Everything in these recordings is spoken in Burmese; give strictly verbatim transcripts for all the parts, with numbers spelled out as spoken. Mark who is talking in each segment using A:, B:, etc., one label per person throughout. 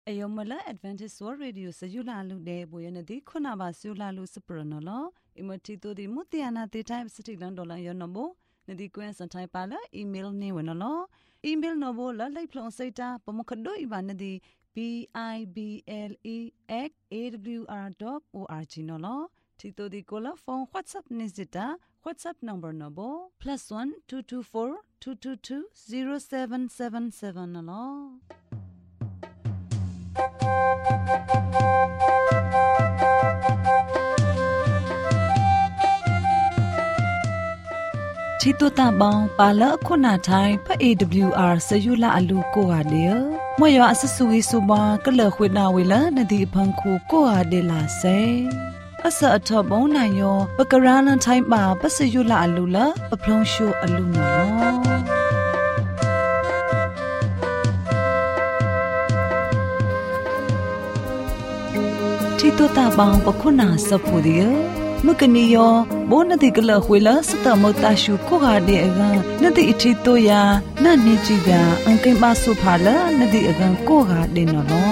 A: Ayomala Advantage World Radio Sayula Lude Boyanadi Kunaba Sula Lu Supernolo Imotito di Mutiana the time city Landola Yonobo Nadi Gwen Santai Pala email ne wenolo email nobo la like plon seta pomokado ibanadi B I B L E at A W R dot org nolo Tito di kola phone WhatsApp nizita WhatsApp number nobo plus one two two four two two two zero seven seven seven nolo Chito ta bang pala khona thai pha A W R sayula alu ko ha de moyo asasui suba kala khwina wela nadi phang khu ko ha de la se asa atha bon na yo pakaralan thai ba pasayula alu la paplong shu alu no Chito ta bang pa khona sapu de Mukaniyo, bonati kala huila sata mota shu koha de aga nadi ichito ya na nijiga angkai basu phala nadi aga koha de nolo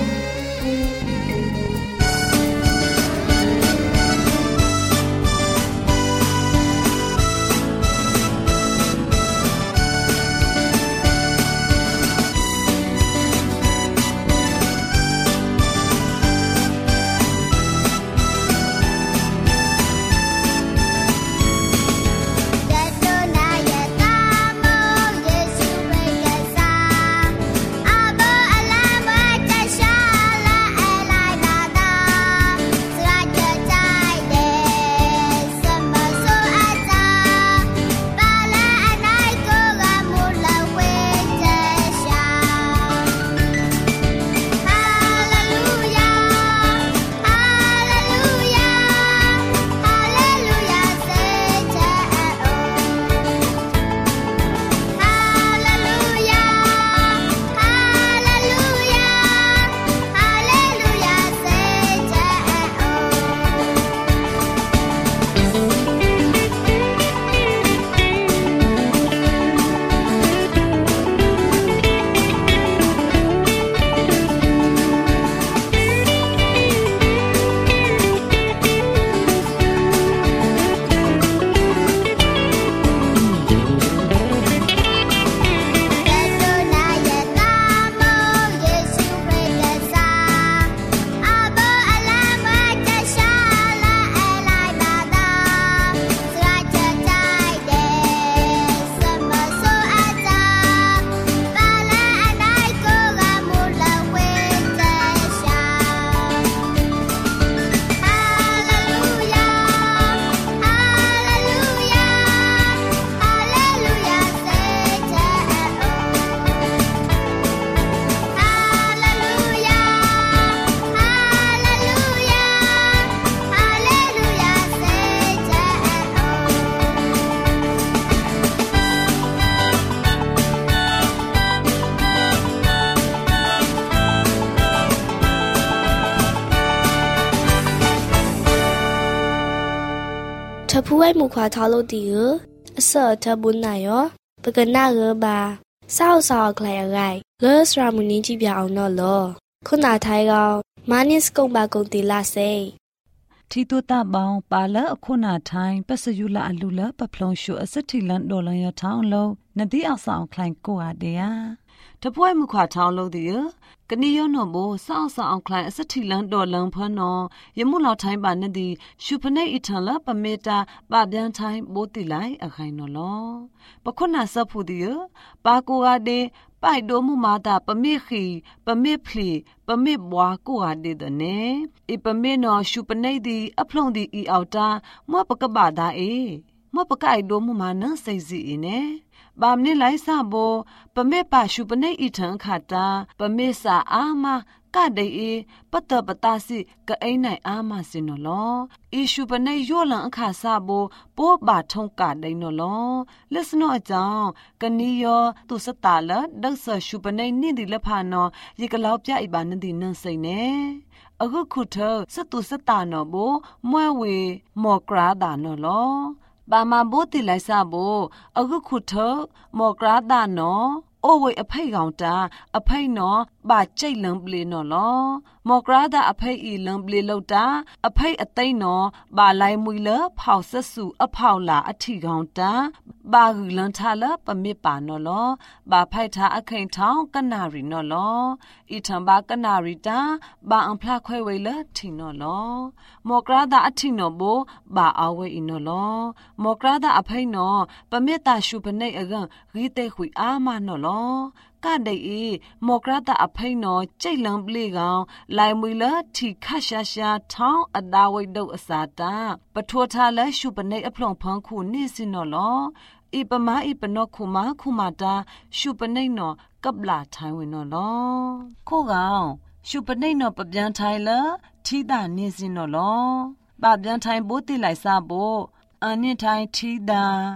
B: Tapuai mukha thalo tiu asa tabunayo pagana ba sao sao klai agai gus ramuni ji pya aung no lo khuna thai ga manis kong ba kong ti la se
A: Tito ta bang pala khuna thai pasayula alula paplong shu asathilan dolan ya thang lo nadi asang klai ko ade ya Tapuai mukha thang lo de Kaniyo no bo sao sao klai asathilan dolan phano yamu law thai ba nadi shupane ithala pameta ba byan thai bo ti lai akhai no lo pakhona saphu de pa ko ga de pai do mu ma da pame khi pame phli pame bwa ko ga de de ne e pame no shupane di aphlong di i auta mo pakaba da e mo pakai do mu ma na sai zi e ne ba mne lai sa bo pame pa shupane i thang khata pame sa ama ka dei e patta pata si ka ai nai ama sin no lo e shupane yo lan akha sa bo po ba thong ka dei no lo lesno a jaung kani yo tu sata la dak sa shupane ni di la pha no ye ka law pya i ba nan di nan sai neအခုခုထစတုစတာနော်ဘမွဲဝေမော်ကရာဒါနော်လောဘာမဘိုတိလိုက်စဘအခုခုထမော်ကရာဒါနော်ဝိအဖိတ်ကောင်တာအဖိတ်နော်ဘာကြိတ်လံပလီနော်လောမောကရာဒအဖိတ်ဤလံပလီလောက်တာအဖိတ်အသိနော်ဘာလိုက်မွေလဖောက်ဆက်စုအဖောက်လာအထီကောင်တာဘာဂူလန်ထားလပမစ်ပါနော်လောဘာဖိုက်ထားအခိန်ထောင်းကနာရီနော်လောဤထံဘာကနာရီတာဘာအံဖလာခွဲဝဲလထီနော်လောမောကရာဒအထီနော်ဘောဘာအဝဲဤနော်လောမောကရာဒအဖိတ်နော်ပမစ်တာရှုပနေအကန်ရီတဲခွေအာမနော်လောကဒိအေမောကရတာအဖိန်နော်ကြိတ်လံပလေကောင်လိုင်မွေလထီခရှာရှာထောင်းအတာဝိတ်တုတ်အစာတာပထိုးထားလဲရှုပနေအဖလုံဖန်းခုနေစင်နော်လောဤပမာဤပနောခုမာခုမာတာရှုပနေနော်ကပ်လာထိုင်ဝင်နော်လောခိုးကောင်ရှုပနေနော်ပပြန်ထိုင်လထီတာနေစင်နော်လောပပြန်ထိုင်ဘိုးတိလိုက်စားဖို့အန်နစ်ထိုင်ထီတာ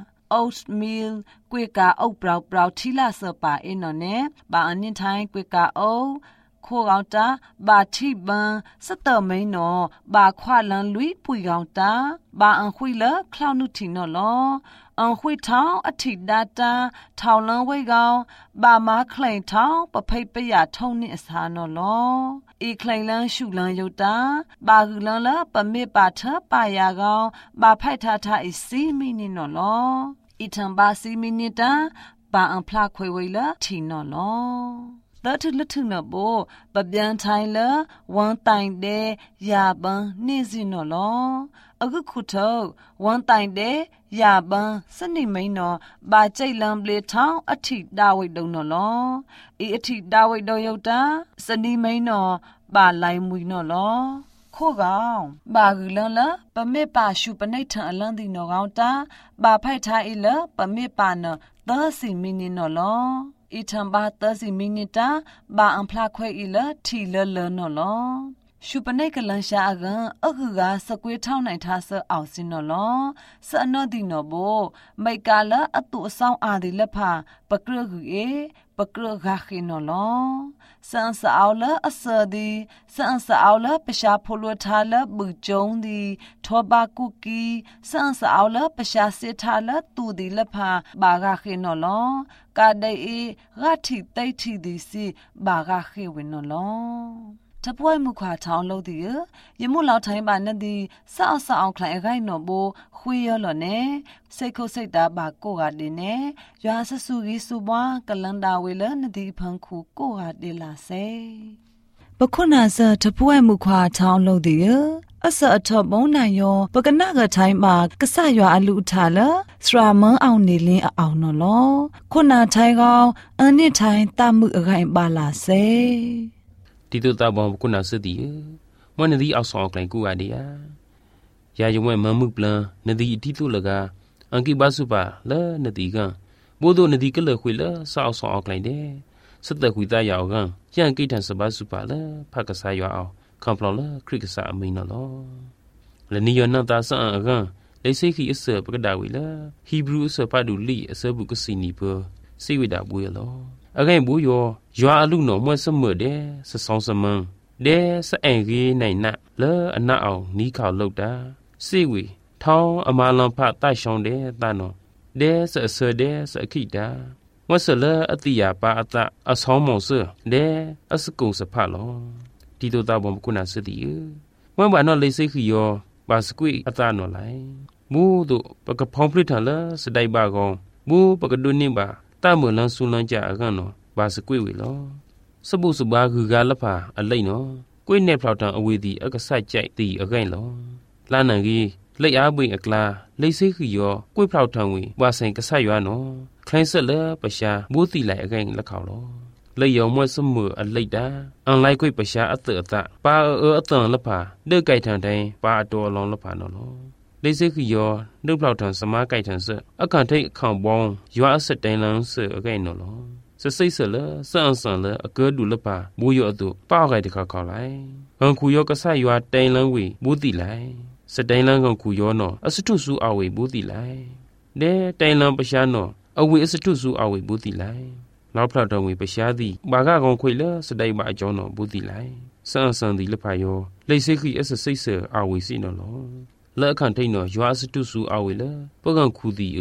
A: oatmeal ကွေကာအုပ်ပရောက်ပရောက်ထီလာစပါအင်းနော်နဲ့ဘာအန်နစ်ထိုင်ကွေကာအုပ်ခိုးကောင်တာဘာတိပန်စတမိန်နော်ဘာခွာလန်လွီပွေကောင်တာဘာအန်ခွေလခလောက်နုတီနော်လောအန်ခွေထောင်းအထိဒတာထောင်းလန်ဝဲကောင်ဘာမာခလိန်ထောင်းပဖိတ်ပရထုံးနေအစားနော်လောဤခလိန်လန်းရှုလန်းယုတ်တာဘာဂူလန်းလပမေပါထပါယာကောင်ဘာဖိုက်ထားထားအစီမီနီနော်လောဤထံဘာစီမီနီတာဘာအန်ဖလာခွေဝဲလထီနော်လောthat to little no bo but bian tai la one time de ya ban ni si no lo aku khu tho one time de ya ban sani mai no ba chait lam ple thong athi da wai dong no lo e athi da wai do yau ta sani mai no ba lai mui no loခိုးကောင်ဘာဂူလန်လပမေပါရှုပနိထံအလန်းဒီနော်ကောင်တာဘာဖိုက်ထားအလပမေပါနော်သစီမီနီနော်လောဤထံဘာသစီမီနီတာဘာအံဖလာခွဲအလထီလလနော်လောရှုပနိကလန်ရှာအကန်အခုကစကွေးထောင်းနိုင်ထားဆအောင်စင်နော်လောစအနောဒီနော်ဘောမိတ်ကလာအတူအဆောင်အာဒီလက်ဖာပကရဂူအေပကရဂါခိနော်လောစန်စအောလအစဒီစန်စအောလပရှာဖိုလိုထားလဘူကျုံဒီထောဘာကုကီစန်စအောလပရှာစစ်ထားလတူဒီလက်ဖာဘာဂါခိနော်လောကာဒိအေဂါတိတိတ်တီဒီစီဘာဂါခိဝနော်လောတပွိုးမှုခွာထောင်းလို့ဒီရမှုလောက်ထိုင်းပါနဲ့ဒီစောက်စောက်ခလိုက်အခိုင်နော်ဘိုးခွေးရလို့နဲ့စိတ်ခုစိတ်တာဘာကိုကတင်နဲ့ရွာဆဆူကြီးစုပွားကလန်ဒါဝေလနဲ့ဒီဖန်ခုကိုကတင်လာစေပခုနာစတပွိုးမှုခွာထောင်းလို့ဒီအစအထဘုံနိုင်ယောပကနာကထိုင်းမှာကဆရွာအလူထားလစရာမန်းအောင်နေလင်းအောင်နော်လောခုနာထိုင်းကောင်အန်နစ်ထိုင်းတမှုအခိုင်ပါလာစေ
C: တီတူတာဘောကုနာစတီမွနဒီအောက်ဆောင်ကလိုင်ကူအဒီယာယာယုံဝဲမမှုပလန်နဒီတီတူလကအန်ကိဘဆုပါလဲနဒီကဘိုးတို့နဒီကလခွေလဆောက်ဆောင်ကလိုင်တဲ့စတခွေတာယောကရန်ကိတန်စဘဆုပါလဲဖကဆာယောအောင်ကံပလောလခရစ်ကဆာအမိန်နော်လနီယနတာဆန်အကန်လေစိခိအစပကဒါဝီလာဟီဘရူးအစပါဒူလီအစဘုကစီနီပစိဝိဒါဘူယလောအခိုင်ဘူးယောရွာအလူနော်မွဲ့စမွတဲ့စဆောင်စမန်းဒဲစအင်ကြီးနိုင်နလဲအနအောင်နီးခေါလောက်တာစိဝီထောင်းအမလန်ဖတိုက်ရှောင်းတဲ့တနော်ဒဲစအစဒဲစခိတာဝဆလအတိယပါအတအဆောင်မောဆဒဲအစကုစဖလောဒီတို့တာဘောကုနာစတိဝမ်ဘာနော်လေစိခိယောဘာစကွိအတနော်လိုက်မူတို့ပကဖောင်းပရိထလာစဒိုင်ဘာကောင်မူပကဒုန်နိဘာတာမလန်ဆူလန်ကြအကန်နော်ဘာစကွေဝေလောစပုစဘာဂူကလဖာအလိမ့်နော်ကွေးနဲ့ဖောက်တံအဝေးသည်အကဆိုင်ကြိုက်သည်အခိုင်လောလာနန်ကြီးလိတ်အားပွင့်အကလာလိတ်စိခီယောကွေးဖောက်တံဝေဝါဆိုင်ကဆိုင်ရွာနော်ခိုင်းဆက်လပရှာမိုးတီလိုက်အခိုင်လက်ခေါလောလိတ်ယောမွဲ့စမှုအလိတ်တာအန်လိုက်ကွေးပရှာအတအတပါအအတန်လဖာဒဲ့ကြိုက်ထန်တိုင်းပါအတော်လောလဖာနော်လောလေစိခီယောနှုတ်ဖောက်ထံစမားကြိုက်ထံစအခန့်ထိတ်အခန့်ပေါင်းရွာအစတိုင်လန်းစအခိုင်နော်လောစစိတ်ဆလစန်ဆန်လအកើဒူလပါဘူယောအတုပေါခိုင်တခါခေါလိုက်ဟန်ခူယောကဆရွာတိုင်လန်းဝေဘူးတီလိုက်စတိုင်လန်းကခူယောနော်အစတုစုအဝေဘူးတီလိုက်ဒဲတိုင်လန်းပရှားနော်အဝေအစတုစုအဝေဘူးတီလိုက်နောက်ဖလောက်တော်ဝေပရှားသည်ဘာကကောင်ခွေလစတိုင်မအကြောင်းနော်ဘူးတီလိုက်စန်ဆန်ဒီလဖာယောလိတ်စိခိအစစိတ်ဆအဝေစီနော်လောလက်အခန့်ထိတ်နော်ရွာစတုစုအဝေလပကံခူသည်အကံ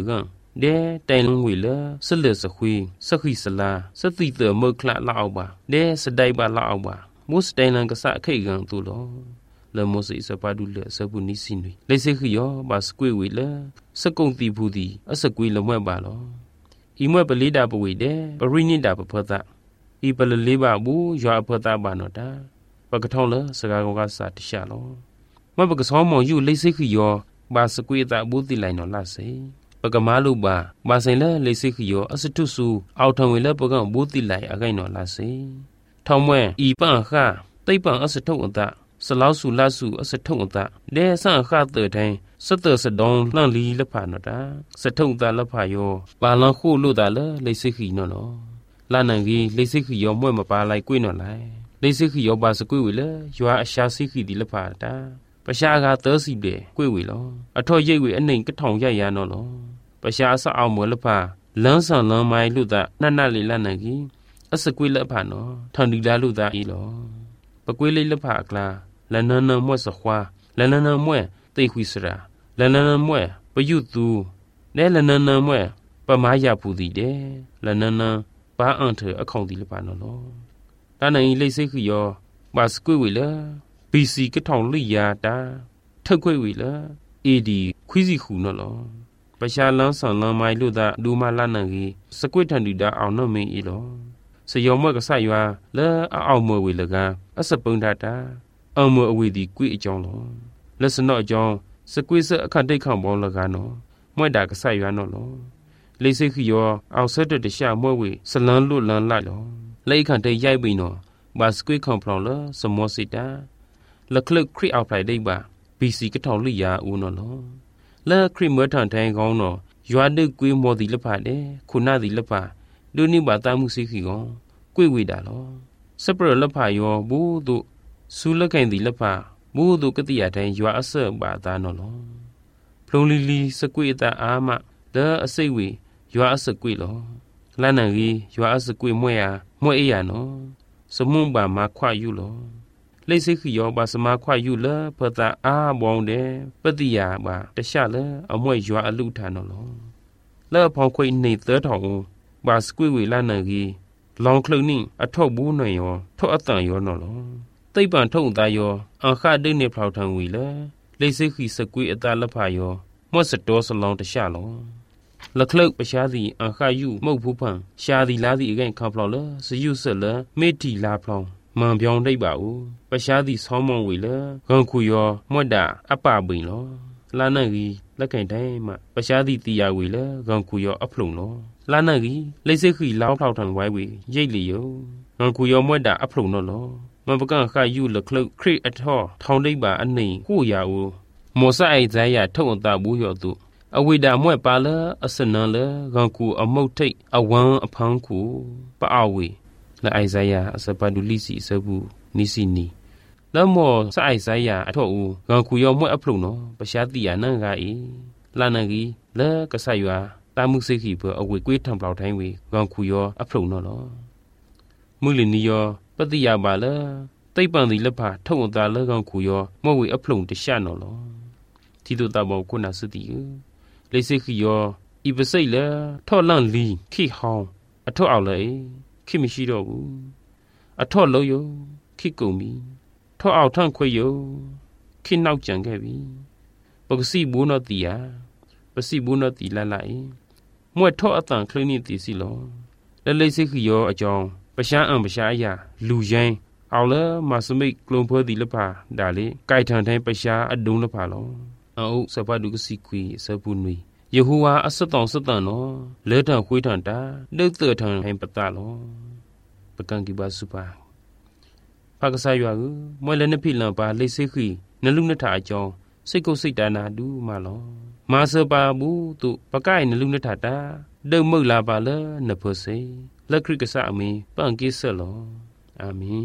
C: เดแต่ลงวิเลสเลสคุยสขิสลาสติเตอเมคละละเอาบาเดสไดบาละเอาบามุสไดลังกษะไข่กันตุลอเลโมสิสปาดุเลสบุนิสินุเลเซขิยอบาสกุยวิเลสกุงตีบูดีอสกุยละมวบาลออีมวปลีดาปวิเดปรินิดาปพตะอีปลลีบาบูยอพตะบานอดาปกทองเลสกากกาสาติชาลอมวปกสอมอยู่เลเซขิยอบาสกุยตะบูติไลนอลาเซปกมาลุบาบาไซเลเลเซขิยออสตุสูเอาทองเวเลปกบูติไลอะไกนอลาเซทอมเวอีปังคาไตปังอสทุอตะสลาวสุลาสุอสทุอตะเดสังคาเตไทสเตสดองลังลีละผานอดาสทุอตะละผายอบาลังคูลุตะเลเลเซขินอลอลานังกีเลเซขิยอมวยมาปาไลกุยนอไลเลเซขิยอบาสกุยเวเลยัวอชาซิขิดิละผาตาปะชากาเตอสิเบกุยเวลออทอเยเวอเนงกะทองยะยานอลอปะชาสะเอามวละผาลังสังลังไมลุตะนันนาลีลานังกีอสกุยละผานอทันดิลาลุตะอีลอปะกุยเลละผากลาลานานมวสควาลานานมวเตคุยสราลานานมวปยุตูเดลานานมวปะมายาปูดีเดลานานปาอันเถออคองดีละผานอลอตานังเลเซขิยอบาสกุยเวลบีซีกะทองลิยาตาทะกุยเวลเอดีคุยซิคูนอลอปะชาลังสังลังไมลุตะดูมาลานังกีสกุยทันดิดาเอานอเมอีลอสยอมวกะสะยวาเลเอามวเวลกาอสปุงดาตาအမအဝေဒီကွေအကြောင်းလောလက်စနော့အကြောင်းစကွေးစအခန့်တိတ်ခေါင်ပေါင်းလကားနော်မွဲ့တာကဆရွာနော်လောလေးစိခီယောအောင်ဆက်တဲ့တခြားမွဲ့ဝေစလန်းလွတ်လန်းလိုက်လောလိတ်ခန့်တိတ်ရိုက်ပြီးနော်ဘာစကွေးခေါင်ဖလောင်လစမောစိတာလက်ခလုတ်ခရစ်အောက်ဖိုင်ဒိတ်ပါဘီစီကထောင်လိယာဦးနော်လောလက်ခရစ်မွဲ့ထန်ထိုင်ကောင်းနော်ရွာดึกကွေးမော်ဒီလက်ဖတ်တယ်ခုနဒီလက်ဖတ်ဒုနိဘာတမှုစိခီကောကွေးဝေတာလောစပရလက်ဖတ်ယောဘူးတို့ဆူလကန်ဒီလဖာမိုးတို့ကတိယတိုင်းရွာအဆက်ပါသားနော်လောဖလုံလီလီစကွေတာအာမဒါအစိတ်ဝေရွာအဆက်ကွေလောလန်နန်ကြီးရွာအဆက်ကွေမွဲ့ရမွဲ့အေးရနော်စမုံပါမှာခွာယူလောလိတ်စိခီယောပါစမခွာယူလဖတာအာဘောင်းတဲ့ပတိယာပါတခြားလအမွဲ့ရွာအလူထာနော်လောလဲဖောင်ခွေနေသဲထောင်ပါစကွေဝေလန်နန်ကြီးလောင်ခလုတ်နိအထောက်ဘူးနိုင်ရောထောက်အတန်ရောနော်လောသိပ္ပံထုံသားယောအခဒိနေဖောက်ထံဝီလေလိစိခိစကွေအတလဖာယောမော့စတောစလောင်းတရှာလောလခလုတ်ပရှားစီအခယုမုတ်ဖူးဖန်ရှားစီလားစီအကဲခါဖလောလစယုဆက်လမေတီလာဖလောင်းမန်ပြောင်းတိတ်ပါဦးပရှားစီဆောင်းမုံဝီလေဂန်ခုယောမွတ်တာအပပိန်လောလာနန်ကြီးလက်ကင်တိုင်းမှာပရှားစီတီယာဝီလေဂန်ခုယောအဖလုံလောလာနန်ကြီးလိစိခိလောင်းဖောက်ထံဝိုင်းဝီရိတ်လီယောဂန်ခုယောမွတ်တာအဖလုံနော်လောမပကခယူလခလုတ်ခရစ်အထောထောင်းဒိတ်ပါအနေကိုရာဦးမောဆိုင်ဇာယထုံအတာဘူးရောသူအဝိဒါမွဲ့ပါလအစနလဂန်ကူအမုတ်ထိတ်အဝမ်းအဖန်းကူပအဝေလာအိုင်ဇာယအစပဒူလီစီစဘူးနီစီနီလမောဆိုင်ဇာယအထောဦးဂန်ကူရောမွဲ့အဖလုံနော်ပရှာတိယနန်ကအေလာနဂီလကဆယွာတာမှုစိခိဘအဝေကွေးထံပလောက်တိုင်းဝေဂန်ကူရောအဖလုံနော်လောမူလီနီယောပတိယပါလသိပ္ပံဒီလက်ဖာထုံအတာလက်ကောင်ခူယောမောဝေအဖလုံတရှနော်လောတီတုတဘောခုနာစတိလေစိခိယောဤပစိတ်လေထော့လန့်လီခိဟောင်းအထော့အောင်လေခိမရှိတော့ဘူးအထော့လုံးယောခိကုန်ပြီထော့အောင်ထန့်ခွေယောခိနောက်ကြံခဲ့ပြီပကစီဘူးနော်တီယာပစီဘူးနော်တီလာလိုက်မွဲ့ထော့အတန်ခလင်းနီတီစီလောလေလေစိခိယောအကြောင်းပရှားအံပရှားအရာလူရင်းအောင်လမစမိတ်ကလုံဖွဲ့ဒီလဖာဒါလေကြိုက်ထန်တိုင်းပရှားအဒုံလဖာလောအုပ်စပဒုကစီခွေစပူနွေယေဟူဝါအစတောင်စတန်နော်လဲထန်ခွေးထန်တာဒုတ်တထန်ဟင်ပတလောပကံကိပါစုပါဖကဆာရွာကိုမွဲလည်းနဖိလံပါလိစိခိနလူနထအကြောင်းစိတ်ကုစိတ်တာနာဒူးမလောမာစပါဘူးသူပကိုင်နလူနထတာဒုံမုတ်လာပါလနဖစေလက်ခရစ်ကဆာအမီပန်ကိဆလောအာမင်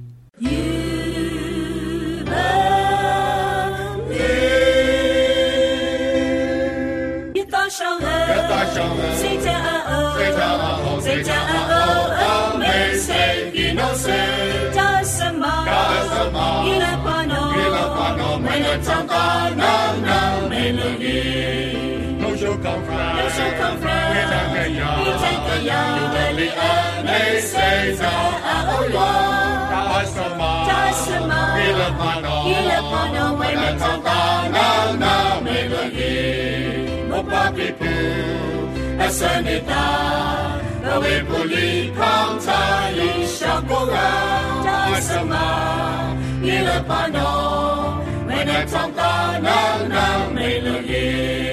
D: 上恩，谁家恩哦，谁家恩哦，谁家恩哦，恩美谁比诺谁？家什么？家什么？一来花诺，一来花诺，没能长大，能能没能力，能修高山，能修高 conference. Itakaya, Yubeli ane seja aoyo. Tasama, Tasama, Ilapano, Ilapano, when it's on na na melody. Mopapipu, Asanita, Awe Puli, Kanta, Ishakura, Tasama, Ilapano, when it's on na na melody.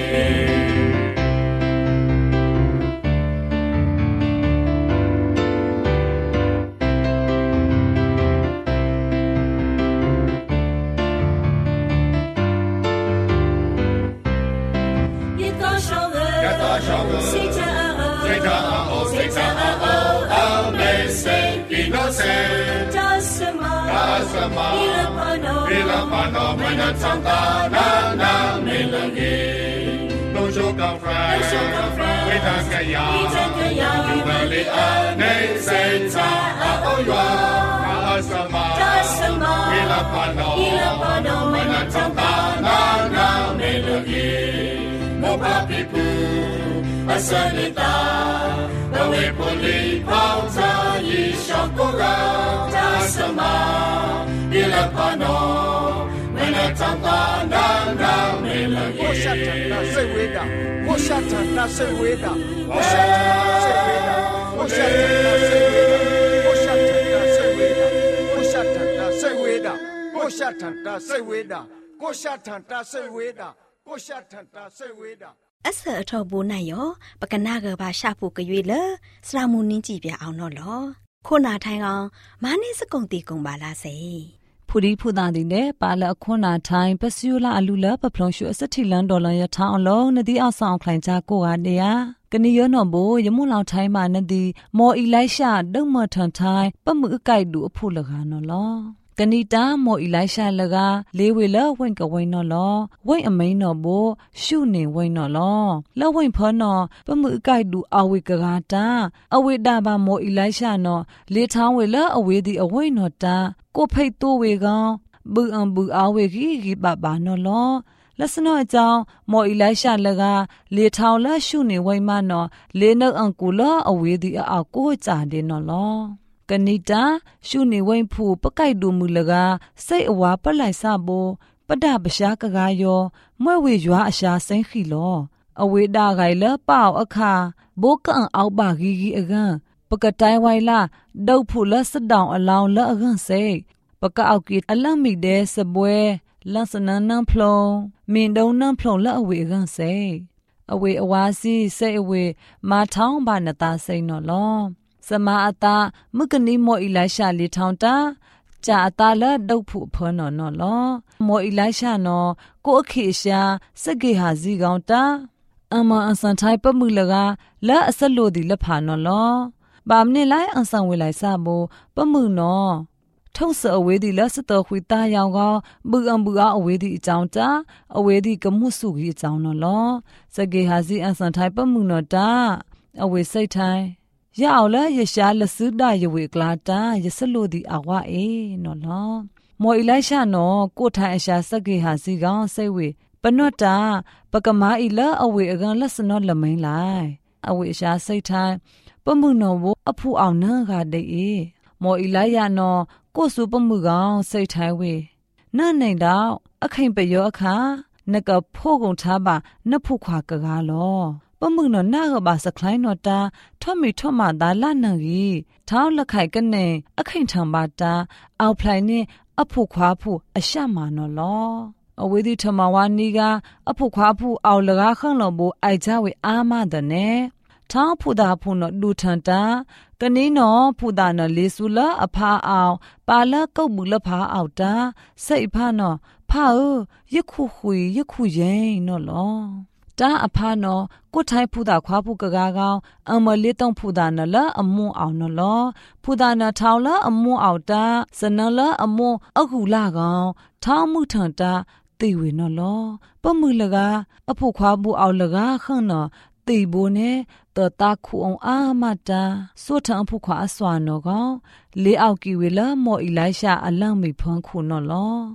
D: Ilapano, Manatanta, na na melody. No show conference, Itakaya, Yubeli ane seja aoyo. Tasama, Ilapano, Manatanta, na na melody. Mopapipu, Asanita, Awe Puli, Pauta, Yishakura, Tasama, Ilapano, when I talk on down, melody.
E: Oshata, say weda. Oshata, say weda. Oshata, say weda. Oshata, say weda. Oshata, say weda. Oshata, say weda. Oshata, say weda.
F: အဆအထောဘိုးနိုင်ရောပကနာကဘာရှာဖို့ကြွေလစရာမူနင်းကြည့်ပြအောင်တော့လောခုနာထိုင်အောင်မာနေစကုံတီကုံပါလားစေ
A: ဖူဒီဖူသားဒီနဲ့ပါလခွန်နာထိုင်ပစီယလာအလူလပပလုံရှုအစတိလန်ဒေါ်လာရထောင်းလုံးနဒီအောင်ဆောင်ခိုင်ကြကိုဟာတရားကနီယောနော်ဘိုရမှုလောင်ထိုင်းမှာနဒီမော်အီလိုက်ရှာဒုံမထန်ထိုင်ပမှုအကိုက်ဒူအဖို့လကားနော်လောကနီတာမော်အီလိုက်ရှာလကလေးဝေလဝင့်ကဝိနော်လောဝင့်အမိန်နော်ဘိုရှုနေဝင့်နော်လောလဝင့်ဖောနော်ပမှုအကိုက်ဒူအဝေကကာတာအဝေတာပါမော်အီလိုက်ရှာနော်လေထောင်းဝေလအဝေဒီအဝိနော်တာကိုဖိတ်တိုးဝေကောင်ဘူအံဘူအဝေကြီးကြီးပါပါနော်လောလက်စနောအကြောင်းမော်အီလိုက်ရှာလကလေထောင်းလရှုနေဝိမနော်လေနှုတ်အံကူလအဝေဒီအအောက်ကိုကြတယ်နော်လောကနိတာရှုနေဝိဖူပကိုက်ဒူမူလကစိတ်အဝါပလိုက်စဘောပဒပရှားကကားယောမွဲ့ဝေရွာအရှာစိမ့်ခီလောအဝေဒါဂိုင်လပေါအခါဘိုကန်အောက်ပါဂီဂီအကန်ပကတိုင်ဝိုင်လာဒုတ်ဖူလစဒေါင်အလောင်းလအကန်စိပကအောက်ကီအလန့်မိတဲ့စပွဲလန်စနန်နန်ဖလုံမင်တုံနန်ဖလုံလအဝေအကန်စိအဝေအဝါစီစိအဝေမာထောင်းဘာနတာစိနော်လောစမအတာမုကနီမော်အီလိုက်ရှာလီထောင်းတာကြာအတာလဒုတ်ဖူဖောနော်နော်လောမော်အီလိုက်ရှာနော်ကိုအခေရှာစက်ကေဟာစီကောင်တာအမအစန်ထိုင်ပမှုလကလဲအဆက်လို့ဒီလက်ဖာနော်လောဘာမနေလိုက်အဆန်ဝေလိုက်စဘောပမှုနော်ထုံးစအဝေးဒီလက်စတော်ခွေတာရောင်ကောဘူအံဘူအားအဝေးဒီအကြောင်းတာအဝေးဒီကမှုစုကြီးအကြောင်းနော်လောစက်ကေဟာစီအဆန်ထိုင်ပမှုနော်တာအဝေးစိတ်ထိုင်ရအောင်လဲရရှာလစုဒရဝေကလာတာရစလို့ဒီအဝအေနော်လောမော်အီလိုက်ရှာနော်ကိုထိုင်အရှာစက်ကေဟာစီကောင်စိတ်ဝေပနော့တာပကမာအီလာအဝေအကန်လက်စနောလမိန်လိုက်အဝေအရှာစိတ်ထိုင်ပမှုနော်ဘအဖူအောင်နန်းကတဲ့အေမော်အီလိုက်ရနော်ကိုစုပမှုကောင်စိတ်ထိုင်ဝေနတ်နိုင်တော့အခိန်ပယောအခါနကဖို့ကုန်ထားပါနဖုခွာကကားလောပမှုနော်နာကပါစခလိုင်းနော်တာထွတ်မီထွတ်မသာလနန်ကြီးထောင်းလက်ခိုက်ကနေအခိန်ထံပါတာအောက်ဖလိုက်နဲ့အဖို့ခွာဖို့အရှမနော်လောအဝေဒီထမဝါနီကအဖို့ခွာဖို့အောက်လကားခန့်လောဘအိုက်ကြဝေအာမတဲ့နဲ့ထောင်းဖူတာဖူနော်ဒူထန်တာကနင်းနော်ဖူတာနော်လေဆူလာအဖာအောင်ပါလကုတ်မူလဖာအောက်တာစိတ်ဖာနော်ဖာယခုခွေယခုရင်နော်လောတာအဖာနော်ကိုထိုင်ဖူတာခွာဖူကကားကောင်အမလေးတုံဖူတာနော်လာအမွန်အောင်နော်လောဖူတာနော်ထောင်းလာအမွန်အောက်တာစနလာအမွန်အခုလာကောင်ထောင်းမှုထန်တာတေဝေနော်လောပမှုလကအဖို့ခွာဘူးအောက်လကခန့်နော်တေဘိုနဲ့တော်တာခုအောင်အာမတာစွတ်ထံအဖို့ခွာအစွာနော်ကောင်လေးအောက်ကီဝေလာမော်အီလိုက်ရှာအလန့်မိဖန်းခုနော်လောခ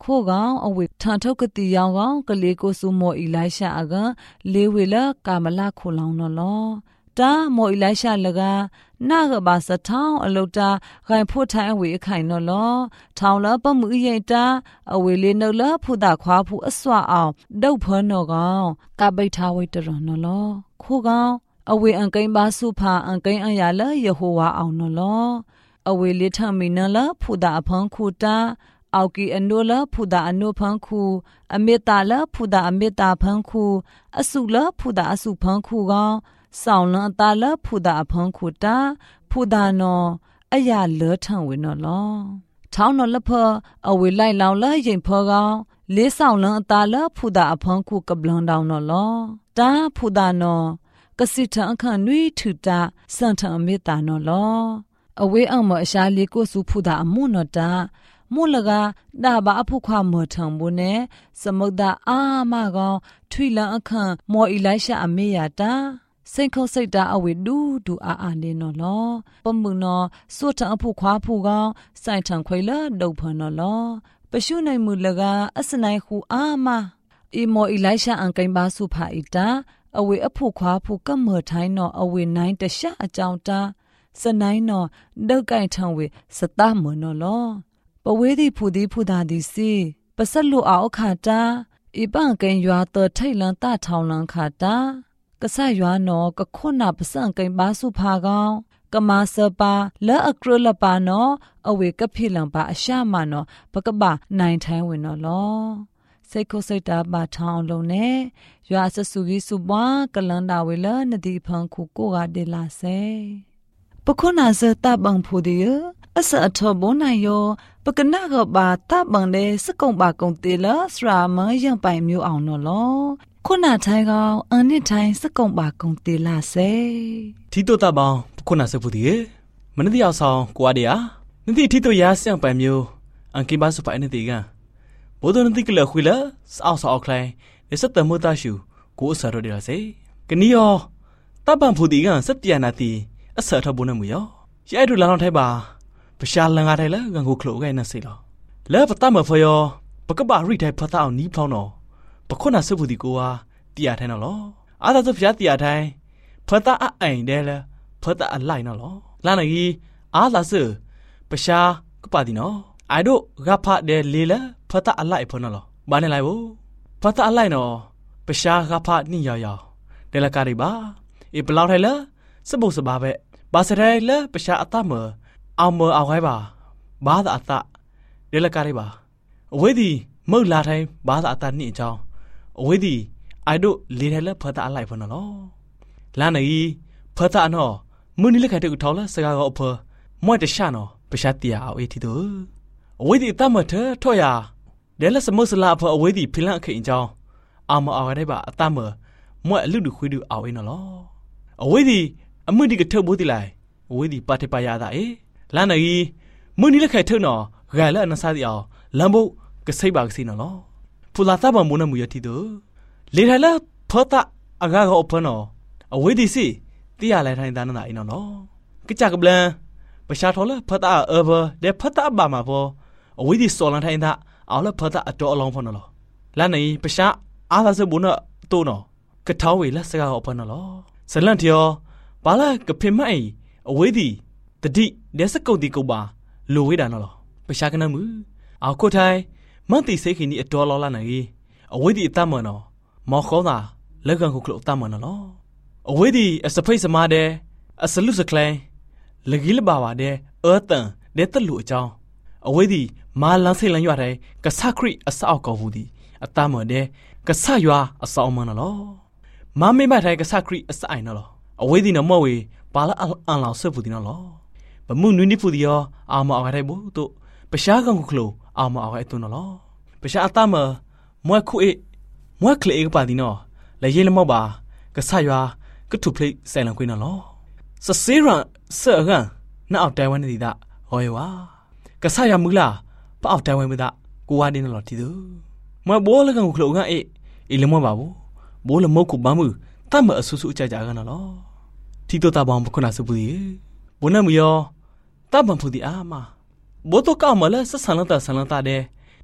A: ခိုးကောင်အဝေထန်ထုတ်ကတိယောင်ကောင်ကလေးကိုစုမော်အီလိုက်ရှာအကလေးဝေလကာမလာခိုလောင်နော်လောတာမော်အီလိုက်ရှာလကနာကဘာစထောင်းအလုတာခိုင်ဖို့ထိုင်အဝေအခိုင်နော်လောထောင်းလပမှုရိတ်တာအဝေလေးနှုတ်လဖုတာခွားဖူအစွာအောင်ဒုတ်ဖန်းနော်ကောင်ကပိတ်ထားဝိတရနော်လောခိုးကောင်အဝေအန်ကိန်းပါစုဖာအန်ကိန်းအရာလယေဟောဝါအောင်နော်လောအဝေလေးထမီနလဖုတာအဖန်းခူတာအောက်ကီအနုလဖုဒါအနုဖန်းခုအမေတာလဖုဒါအမေတာဖန်းခုအစုလဖုဒါအစုဖန်းခုကောင်ဆောင်းလန်တာလဖုဒါဖန်းခုတာဖုဒါနောအရာလေထံဝင်နော်လောထောင်းနော်လဖအဝေလိုက်လောင်လရင်ဖောကောင်လေးဆောင်လန်တာလဖုဒါအဖန်းခုကပလန်တောင်းနော်လောတာဖုဒါနောကစိထအခန့်နွေထူတာစန်ထအမေတာနော်လောအဝေအောင်မအရှာလေးကိုစုဖုဒါအမွနော်တာမူလကဒါဘာအဖုခွာမထံဘူးနဲ့စမုဒ္ဒအာမကောင်ထွိလန်အခန့်မော်အီလိုက်ရှာအမေယာတာစိတ်ခုတ်စိတ်တာအဝေဒူဒူအာအာနေနော်လောပမှုနော်စွတ်ထအဖုခွာဖူကောင်စိုင်ထံခွေလဒုတ်ဖနော်လောပရှုနိုင်မူလကအစနိုင်ခုအာမအီမော်အီလိုက်ရှာအန်ကိန်ပါစုဖာအီတာအဝေအဖုခွာဖူကမထိုင်းနော်အဝေနိုင်တရှအကြောင်းတာစနိုင်နော်ဒုတ်ကိုင်ထံဝေစတမနော်လောပဝေးသည်ဖူသည်ဖူသာသည်စီပစက်လူအောင်ခါတာဤပန့်ကိန်ရွာတော်ထိတ်လန်တထောင်လန်ခါတာကဆရွာနော်ကခွနာပစံကိန်ပါစုဖာကောင်ကမာစပါလဲအကရလပါနော်အဝေကဖိလံပါအရှာမနော်ပကပနိုင်ထိုင်းဝင်နော်လောစိတ်ခုစိတ်တာပါထောင်းလုံးနဲ့ရွာဆဆူကြီးစုပွားကလန်တာဝေလနဒီဖန်ခုကိုကဒေလာစေပခုနာစတဘန်ဖူဒီအစအထဘုံနိုင်ယောပကနာကဘာတဘန်လေစကုံပါကုံတေလစရာမယံပိုင်မျိုးအောင်နော်လောခုနာထိုင်ကောင်အန်နစ်ထိုင်စကုံပါကုံတေလာစေ
G: တီတိုတဘောင်ခုနာစဖူဒီမနတိအောင်ဆောင်ကိုအဒေယာနတိတီတိုရာစံပိုင်မျိုးအန်ကိဘာစပိုင်နတိကဘိုဒနတိကလခွေလစောက်စောက်ခိုင်လက်စတမတရှူကိုအစရဒေလာစေကနီယောတဘန်ဖူဒီကစတျာနာတီအစထဘုံနမူယောရဲဒူလာနောက်ထိုင်ပါပရှာလန်ငါထိုင်လငကိုခလို့ကဲနစေလောလဲပတမဖယောပကပရိထိုင်ဖတ်အောင်နီးဖောင်းတော့ပခုနာစဖူဒီကိုဟာတရားထိုင်တော့လောအာသာစဖျားတရားထိုင်ဖတ်တာအိုင်တယ်လဲဖတ်တာအလိုက်နော်လောလာနေကြီးအာသာစပရှာကပါဒီနော်အိုင်တို့ဂဖတ်တယ်လေလဲဖတ်တာအလိုက်ဖနော်လောဘာနေလိုက်ဘူးဖတ်တာအလိုက်နော်ပရှာဂဖတ်နိယောယောတယ်လကာရီပါအေဘလောက်ထိုင်လဲစပုတ်စပါပဲဘာစရဲလဲပရှာအတမအောင်မအောင်ခိုင်းပါဘာသာအတရဲလကားလေးပါအဝေးဒီမုတ်လာတိုင်းဘာသာအတနှင့်အကြောင်းအဝေးဒီအိုင်တို့လေထိုင်လက်ဖတ်တာအလိုက်ဖနော်လောလာနေဖတ်တာနော်မွနီလက်ခိုင်တူထောင်းလဲစကားကောအဖမွတ်တရှနော်ပရှာတီယာအဝေးတီတို့အဝေးဒီတမထထော့ရဒဲလက်စမုတ်စလာအဖအဝေးဒီဖိလန့်ခိန်အကြောင်းအောင်မအောင်ခိုင်းပါအတမမွတ်အလူတူခွေးတူအဝေးနော်လောအဝေးဒီအမှုဒီကထုတ်ဘူးတိလိုက်အဝေးဒီပါတိပါရတာအေလာနေမွနီလက်ခိုင်ထုံနော်ဂိုင်လက်အနစားတီအောင်လမ်ဘုတ်ကစိတ်ပါကစီနော်လောဖူလာတာဘမုန်မူရတီတို့လေထိုင်လာဖတ်တာအကားကောအဖနော်အဝေးဒီစီတီရလိုက်ထိုင်တာနာအင်းနော်ကကြကပလန်ပရှာထော်လာဖတ်တာအဘဒဲဖတ်တာဘာမှာပေါ်အဝေးဒီစော်လန်ထိုင်တာအောင်လဖတ်တာအတော်အလောင်းဖနော်လောလာနေပရှာအားသာစဘုန်းတိုးနော်ကထောင်းဝေလက်စကားကောအဖနော်လောဇလန်တီယောဘာလာကဖိမိုင်အဝေးဒီတတိလက်စကုတ်တီကုတ်ပါလိုဝေးတာနော်လောပရှာကနမှုအောက်ကိုထိုင်မန်တီစိတ်ခင်းဒီအတော်လောလာနေအဝေးဒီအတမနော်မော်ခေါင်းသာလက်ကန်ခုခလို့အတမနော်လောအဝေးဒီအစဖိတ်စမားတဲ့အစလူစကလိုင်းလကြီးလပါပါတဲ့အာတန်တဲ့တလူအကြောင်းအဝေးဒီမာလန်းစိတ်လန်းရွာတဲ့ကဆခရိအစောက်ကောဘူးဒီအတမတဲ့ကဆရွာအစောင်းမနော်လောမမေမထိုင်ကဆခရိအဆိုင်နော်လောအဝေးဒီနမောဝေပါလာအန်လောင်ဆွဘူးဒီနော်လောဘမှုနွိနိဖူဒီယောအာမအောင်တဲ့ဘူးတို့ပရှားကောင်ခုခလို့အာမအောင်တဲ့တုနော်လောပရှားအတမမွဲခုအေမွဲကလေကပါဒီနော်လေရေလမောပါကဆရွာကထုပလိဆိုင်လန်ခွေးနော်လောစစေရန်ဆော့ကန်နောက်အောက်တိုင်ဝမ်နေဒါဟောရွာကဆရွာမူလာပအောက်တိုင်ဝမ်မဒါကိုဝါတင်းနော်တီသူမွဲဘိုးလကန်ခုခလို့ကန်အေအေလမောပါဘူးဘိုးလမောကုဘာမှုတတ်မအဆူဆူအကြကြကန်နော်လောတီတိုတာဘောင်ပခုနာစပူဒီဘုန်းနမယောတဘန်ဖူဒီအာမဘိုတိုကောက်မလဲဆဆန်လန်တာဆန်လန်တာတဲ့တ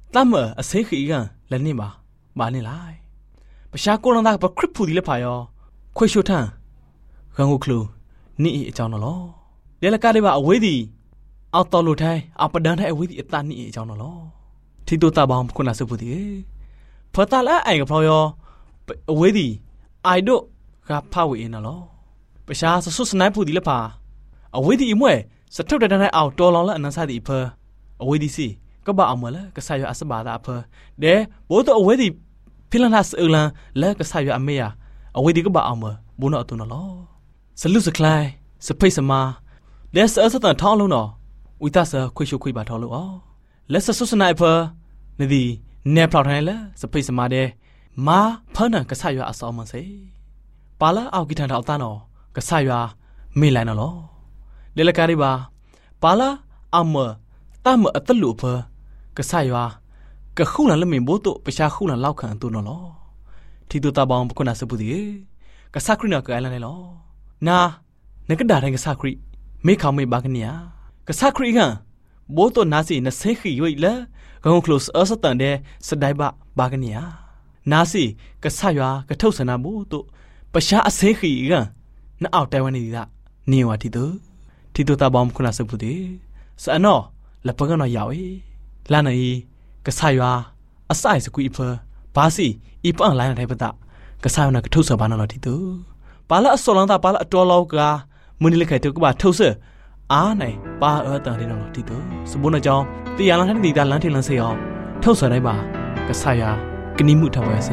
G: ตั้มเอเสขีกันแล้วนี่มาบ้านนี่ไรประชาชนต่างๆแบบคริปพูดีเลยพายอคุยชุดท่านกังวลคลูนี่เจ้าหน้าล้อเดี๋ยวละกันได้ว่าเอาไว้ดีเอาตอลูไทยเอาประเด็นให้เอาไว้ดีตานี่เจ้าหน้าล้อที่ตัวตาบางคนน่าสนใจพอตาละไอ้กับพอยอเอาไว้ดีไอ้ดูกับพาวิเองน่ะล้อประชาชนสุดสนายพูดีเลยพาเอาไว้ดีอีกมั้ยสะทุดได้ได้เอาตัวลองละนั่นใส่ดีเพอเอาไว้ดีสิก็บ้าเอามาแล้วก็ใส่ยาอัศบาดาเพอเดี๋ยวโบตัวเอาไว้ดีพิลานาสเอลังแล้วก็ใส่ยาอเมียเอาไว้ดีก็บ้าเอามาบุญเอาตัวน่ะล้อสลุสคลายสเปซมาเดี๋ยวเสือสตันท้องลงเนาะอุตส่าห์คุยชูคุยบาท้องลงอ๋อแล้วสุดสนายเพอนี่ดีเนปลอดให้แล้วสเปซมาเดมาเพิ่นน่ะก็ใส่ยาอัศอมันสิปาละเอากิทันเอาตาเนาะก็ใส่ยาไม่ไหลน่ะล้อเดี๋ยวละกันดีบ่าปาละเอามาตามมาอัตลุเพอก็ใส่ยาก็คู่หลังละมีโบตุประชาคู่หลังเล่าขันตัวน่ะล้อที่ตัวตาบองคนน่าสนใจก็สักครู่น่ะก็ไอ้ละเนี่ยล้อนาในกระดาษแห่งกษัตริย์ไม่เขาไม่บางกันเนี่ยกษัตริย์กันโบตัวนาซีน่ะเสกขี้ไว้แล้วก็คงคลอสเออสตันเดสดายบะบางกันเนี่ยนาซีกษัตริย์ว่ากระทุ้งสนาโบตัวประชาเสกขี้กันน่าเอาแต่วันนี้ละนี่ว่าที่ตัวที่ตัวตาบอมคุณอาสบุตรสานอแล้วพวกนั้นยาวเอลานายกษัตริย์ว่าอาศัยสกุลเพอบาซีอีปังลายในปะตะกษัตริย์น่ะกระทุ้งสบานนั่นที่ตัวปาละสลังตาปาละตัวเรากามือนี่เลยใครตัวก็บ่าทุเสอ่าไหนปาเออตังที่นั่นที่ตัวสมบูรณ์จอมตียาลังทันตีตาลังที่ลังเสียทุเสได้บ่ากษัตริย์กนิมุทาวเส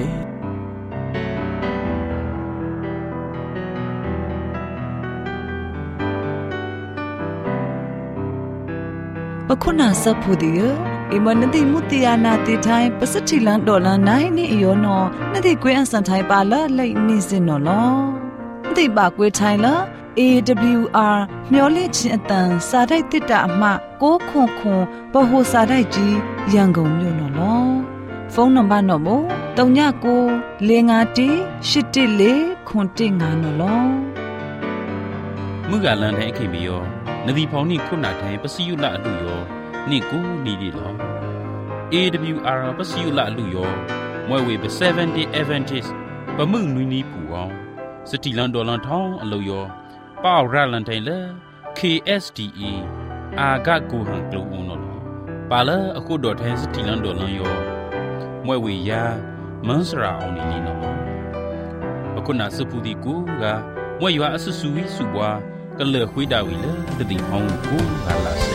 A: ปะคุณาสัพพุดีเออิมันนติมุติยานาติไทยปะสัทธิลันดอลาไนนี่อีโยนอนติกวยอันสันไทยปาละไลนี่สินนอลอนติบากวยไทยละ เอ ดับเบิลยู อาร์ မျော်လင့်ခြင်းအတန်စာတိုက်တစ်တာအမှကိုးခွန်ခွန်ဘဟိုစာတိုက်ကြီးရန်ကုန်မြို့နော်လောဖုန်းနံပါတ်တော့မို့၃၉ကို၄၅၁၈၁၄ခွန်၁၅နော်လော
C: มุกาลันไทยคิมิโยนดีพอนี่คุณนาไทยปะสิยุละอลุโยนี่กูนี่ดิลอ เอ ดับเบิลยู อาร์ ปะสิยุละอลุโยมวยเวเปเซเว่นตี้ Adventist ปะมึงนุยนี่ผู้อ๋อสติลันดอลันทองอลุโยป้าวราลันไทยเล เค เอส ดี อี อากากูหังกลูอุนอลปาเลအခုดอไทยสติลันดอลันโยมวยเวยามันสราเอานี่นี่นอအခုနာစပူဒီကူကမွေရွာအဆဆူဝီစုပွားကလေခွေးတာဝီလေတတိဟောင်းကူကလာစေ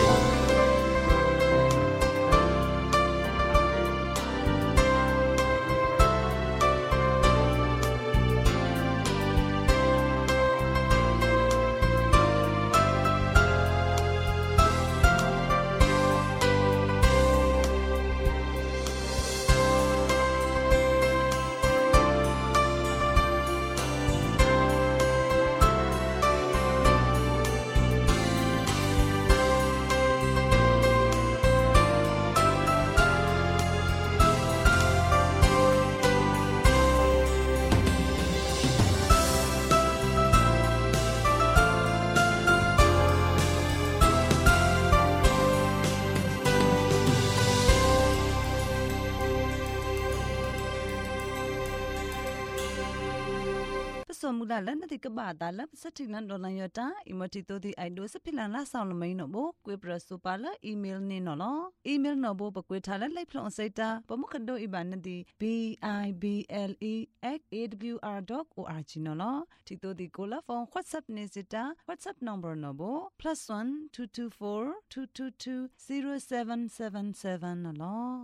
A: สมุดาลันติกบาตาลับสัทธิลันดอลันยตาอิมติโตติไอโดสพิลันลาซาวลมัยนอโบกวยปรสุปาลอีเมลเนนอลอีเมลนอโบปกวยทาลันไลพลอนไซตาปมุขโดอิบานติ b i b l e at a w r dot org นอลติโตติโกลาฟอน WhatsApp เนซิตา WhatsApp number นอโบ plus one two two four two two two zero seven seven seven นอล